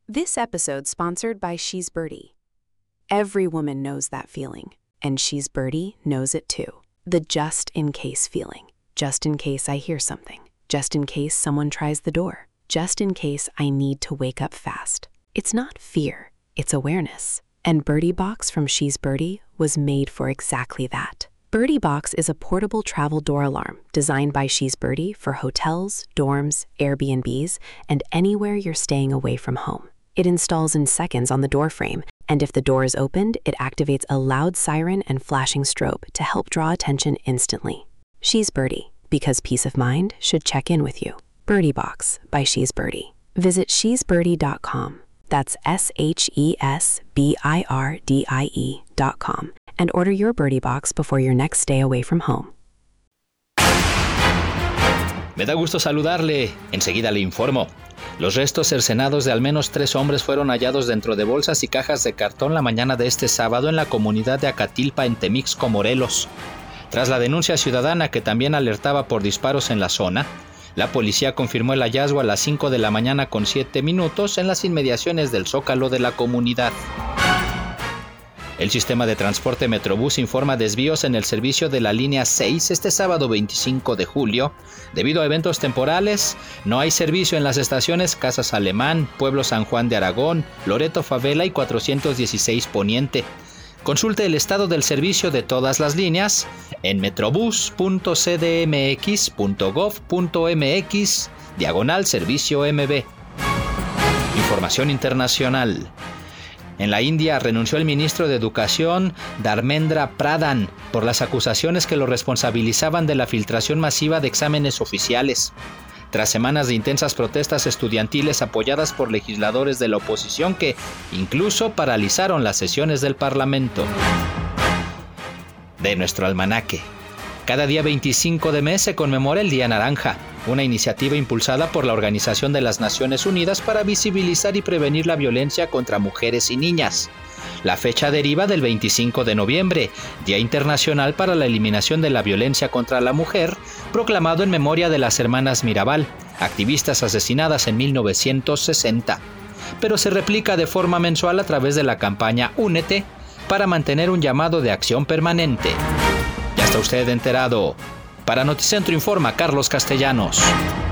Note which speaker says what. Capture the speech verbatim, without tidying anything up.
Speaker 1: This episode sponsored by She's Birdie. Every woman knows that feeling, and She's Birdie knows it too. The just-in-case feeling. Just in case I hear something. Just in case someone tries the door. Just in case I need to wake up fast. It's not fear, it's awareness. And Birdie Box from She's Birdie was made for exactly that. Birdie Box is a portable travel door alarm designed by She's Birdie for hotels, dorms, Airbnbs, and anywhere you're staying away from home. It installs in seconds on the door frame, and if the door is opened, it activates a loud siren and flashing strobe to help draw attention instantly. She's Birdie, because peace of mind should check in with you. Birdie Box by She's Birdie. Visit she's birdie dot com. That's S H E S B I R D I E dot com. And order your Birdie Box before your next stay away from home.
Speaker 2: Me da gusto saludarle. Enseguida le informo. Los restos cercenados de al menos tres hombres fueron hallados dentro de bolsas y cajas de cartón la mañana de este sábado en la comunidad de Acatilpa, en Temixco, Morelos. Tras la denuncia ciudadana que también alertaba por disparos en la zona, la policía confirmó el hallazgo a las cinco de la mañana con siete minutos en las inmediaciones del Zócalo de la comunidad. El sistema de transporte Metrobús informa desvíos en el servicio de la línea seis este sábado veinticinco de julio. Debido a eventos temporales, no hay servicio en las estaciones Casas Alemán, Pueblo San Juan de Aragón, Loreto Favela y cuatrocientos dieciséis Poniente. Consulte el estado del servicio de todas las líneas en metrobús punto c d m x punto gov punto m x diagonal servicio M B. Información internacional. En la India renunció el ministro de Educación, Dharmendra Pradhan, por las acusaciones que lo responsabilizaban de la filtración masiva de exámenes oficiales. Tras semanas de intensas protestas estudiantiles apoyadas por legisladores de la oposición que incluso paralizaron las sesiones del Parlamento. De nuestro almanaque. Cada día veinticinco de mes se conmemora el Día Naranja, una iniciativa impulsada por la Organización de las Naciones Unidas para visibilizar y prevenir la violencia contra mujeres y niñas. La fecha deriva del veinticinco de noviembre, Día Internacional para la Eliminación de la Violencia contra la Mujer, proclamado en memoria de las hermanas Mirabal, activistas asesinadas en mil novecientos sesenta. Pero se replica de forma mensual a través de la campaña Únete para mantener un llamado de acción permanente. Ya está usted enterado. Para Noticentro informa Carlos Castellanos.